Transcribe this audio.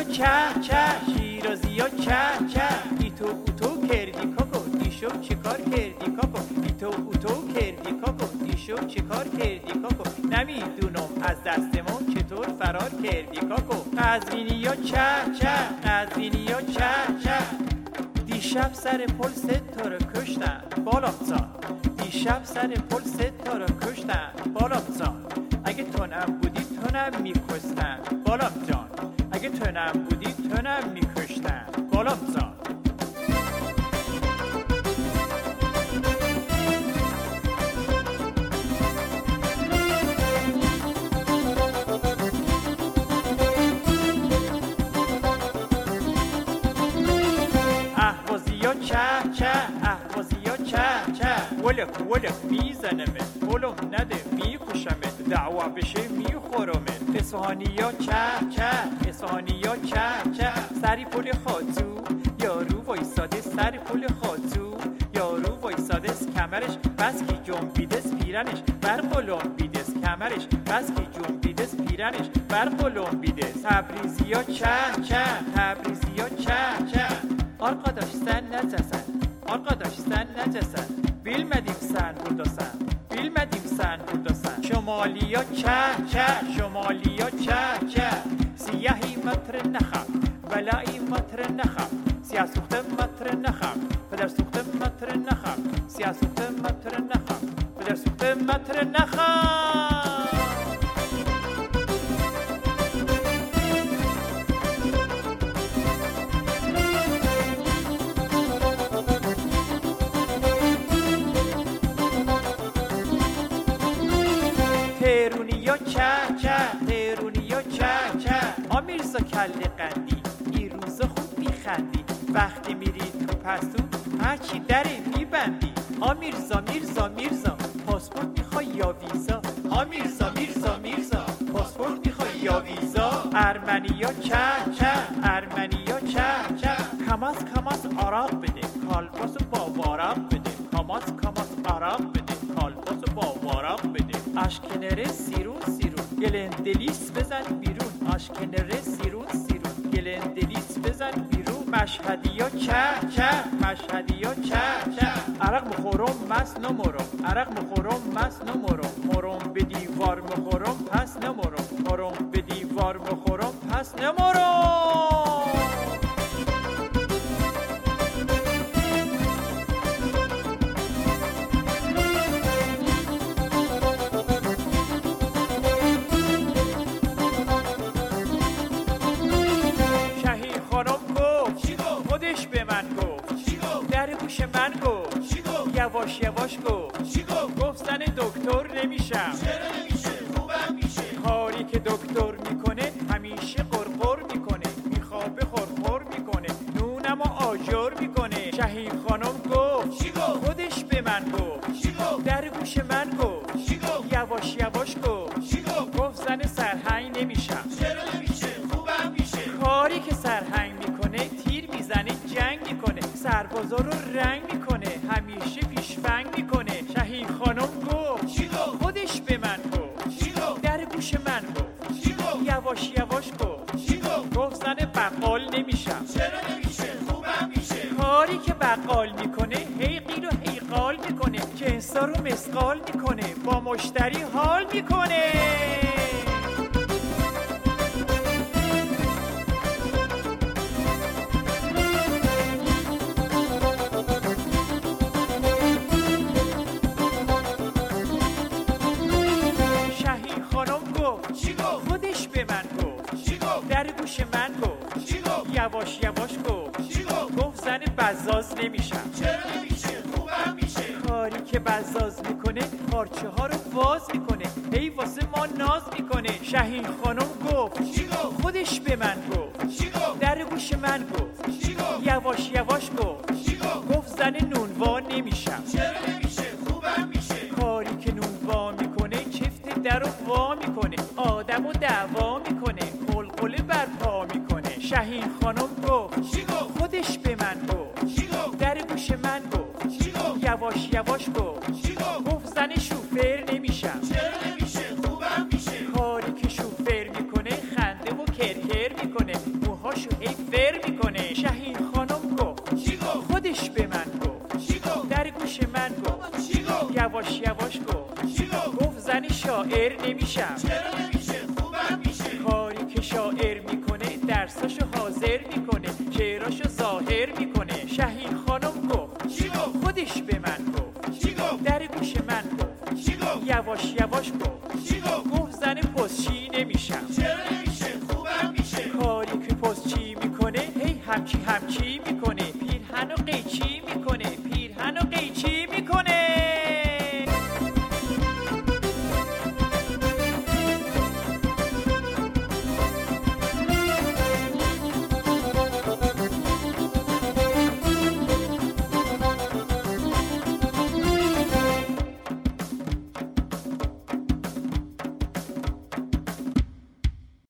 چه چه شیرازی ها چه چه ایتو اوتو کردی کاکو دیشو چه کار کردی کاکو ایتو اوتو کردی کاکو دیشو چه کار کردی کاکو نمیدونم از دست ما چطور فرار کردی کاکو قزوینی ها چه چه قزوینی ها چه چه دیشب سر پل تا رو کشتن بالامزان دیشب سر پل تا رو کشتن بالامزان اگه تو نبودی تو نم میکشتن بالام جان اگه تو نبودی تو نم میکشتن بالامزان اهوازی ها چه چه اهوازی ها چه چه ولک ولک میزنمت ولم نده میکشمت دعوا بشه میخورمت اصفهانی ها چه چه اصفهانی ها چه چه سری پل خاتو یارو وایساده سر پل خاتو یارو وایساده از کمرش بس کی جنبیده از پیرنش بر قلم بیده از کمرش بس کی جنبیده از پیرنش بر قلم بیده تبریزی ها چه چه تبریزی ها چه چه arkadaş sen necesin? Arkadaş sen necesin? Bilmedim sen buradasın. Bilmedim sen buradasın. Şomaliya çe çe, şomaliya çe çe. Siyahi metre nexam, velai metre nexam. Siyasuktem metre nexam, pedersuktem metre nexam. Siyasuktem metre nexam, pedersuktem metre nexam. تهرونیا چه چه تهرونیا چه چه آمیرزا کله قندی این روزا خوب میخندی وقتی میری تو پستو هرچی دری میبندی آمیرزا میرزا میرزا پاسپورت میخوای یا ویزا آمیرزا میرزا میرزا پاسپورت میخوای یا ویزا ارمنیا چه چه ارمنیا چه چه کماس کماس عراق بده کالباسو با وارق بده کماس کماس عراق بده کالباسو با وارق بده اشکنره سیرون سیرون گلن دلیس بزن بیرون اشکنره سیرون سیرون گلن دلیس بزن بیرون مشهدیا چه چه مشهدیا چه چه عرق بخورم مس نمورم عرق بخورم مس نمورم مرم به دیوار بخورم پس نمورم مرم به دیوار بخورم پس نمورم خودش به من گفت در گوش من گفت یواش یواش گفت زن دکتر نمیشم چرا نمیشه خوبم میشه کاری که دکتر میکنه همیشه قرقر میکنه میخوابه خورخور میکنه نونم آجر میکنه شهین خانم گفت خودش به من گفت در گوش من گفت یواش یواش گفت زن سرهنگ نمیشم چرا نمیشه خوبم میشه کاری که سرهنگ میکنه تیر میزنه جنگ میکنه سربازا رو رنگ میکنه همیشه پیشفنگ میکنه شهین خانم گفت خودش به من گفت در گوش من گفت یواش یواش گفت زن بقال نمیشم چرا نمیشه خوبم میشه کاری که بقال میکنه هی قیل و هی قال میکنه کنسا رو مسقال میکنه با مشتری حال میکنه خودش به من گفت در گوش من گفت یواش یواش گفت زن بزاز نمیشم چرا نمیشه خوبم میشه کاری که بزاز میکنه پارچه ها رو باز میکنه هی واسه ما ناز میکنه شهین خانم گفت خودش به من گفت در گوش من گفت یواش یواش گفت زن نونوا نمیشم چرا نمیشه خوبم میشه کاری که نونوا میکنه چفت در رو وا میکنه آدم و دعوا میکنه قلقله برپا میکنه شهین خانم گفت خودش به من گفت در گوش من گفت یواش یواش گفت زن شوفر نمیشم چرا نمیشه خوبم میشه کاری که شوفر میکنه خنده و کرکر میکنه موهاش شاعر نمیشم. چرا نمیشه خوبم میشه کاری که شاعر میکنه درساشو حاضر میکنه، شعراشو ظاهر میکنه. شهین خانم گفت چی گفت خودش به من گفت، چی گفت در گوش من گفت، چی گفت یواش یواش گفت، چی گفت گفت زن پستچی نمیشم. چرا نمیشه خوبم میشه کاری که پستچی میکنه هی همچی همچی میکنه.